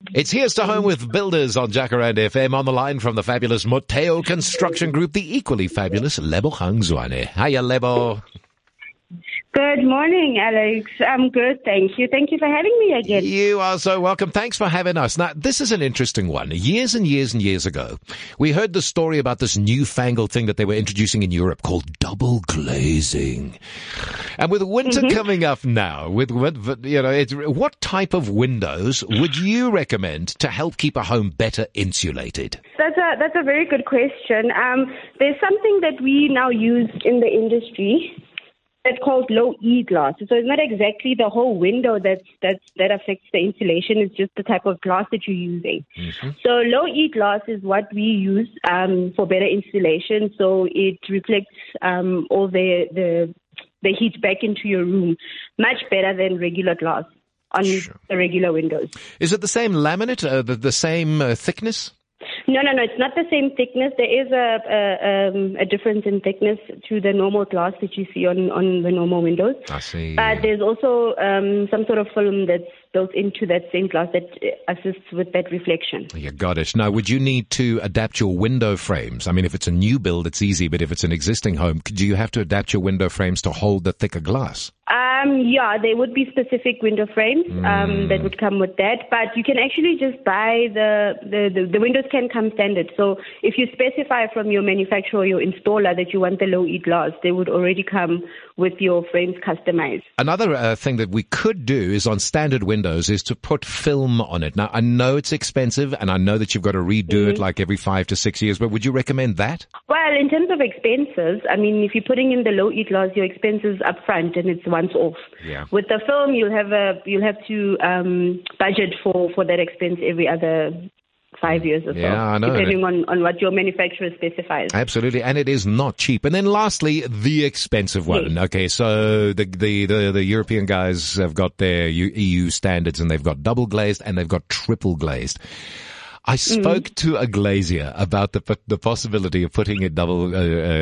It's Here's to Home with Builders on Jacaranda FM. On the line from the fabulous Moteo Construction Group, the equally fabulous Lebogang Zwane. Hiya, Lebo. Good morning, Alex. I'm good, thank you. Thank you for having me again. You are so welcome. Thanks for having us. Now, this is an interesting one. Years and years and years ago, we heard the story about this newfangled thing that they were introducing in Europe called double glazing. And with winter coming up now, what type of windows would you recommend to help keep a home better insulated? That's a very good question. There's something that we now use in the industry. It's called low E glass. So it's not exactly the whole window that affects the insulation. It's just the type of glass that you're using. Mm-hmm. So low E glass is what we use for better insulation. So it reflects all the heat back into your room much better than regular glass on the regular windows. Is it the same laminate, the same thickness? No, it's not the same thickness. There is a difference in thickness to the normal glass that you see on the normal windows. I see. But there's also some sort of film that's built into that same glass that assists with that reflection. You got it. Now, would you need to adapt your window frames? I mean, if it's a new build, it's easy, but if it's an existing home, do you have to adapt your window frames to hold the thicker glass? Yeah, there would be specific window frames that would come with that, but you can actually just buy the windows can come standard. So if you specify from your manufacturer or your installer that you want the low E glass, they would already come with your frames customized. Another thing that we could do is on standard windows is to put film on it. Now, I know it's expensive and I know that you've got to redo it like every 5 to 6 years, but would you recommend that? Well, in terms of expenses, I mean, if you're putting in the low E glass, your expenses up front and it's once off. Yeah. With the film, you'll have to budget for that expense every other 5 years or so, I know, depending on what your manufacturer specifies. Absolutely, and it is not cheap. And then lastly, the expensive one. Yes. Okay, so the European guys have got their EU standards, and they've got double glazed and they've got triple glazed. I spoke to a glazier about the possibility of putting a double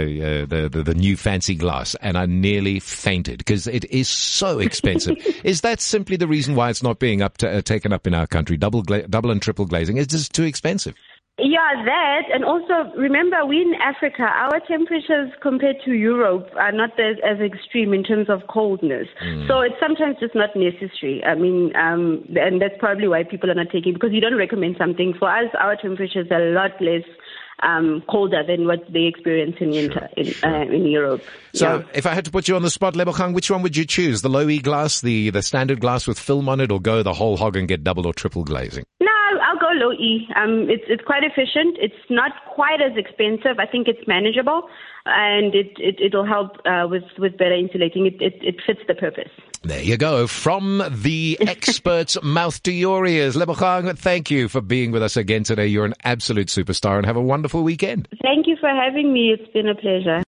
the new fancy glass, and I nearly fainted because it is so expensive. Is that simply the reason why it's not being taken up in our country? Double and triple glazing is just too expensive. Yeah, that, and also remember, we in Africa, our temperatures compared to Europe are not as extreme in terms of coldness. So it's sometimes just not necessary. I mean, and that's probably why people are not taking, because you don't recommend something. For us, our temperatures are a lot less colder than what they experience in winter in Europe. So if I had to put you on the spot, Lebogang, which one would you choose? The low E glass, the standard glass with film on it, or go the whole hog and get double or triple glazing? No, I'll go low E. It's quite efficient. It's not quite as expensive. I think it's manageable, and it'll help with better insulating. It fits the purpose. There you go. From the expert's mouth to your ears. Lebogang, thank you for being with us again today. You're an absolute superstar, and have a wonderful weekend. Thank you for having me. It's been a pleasure.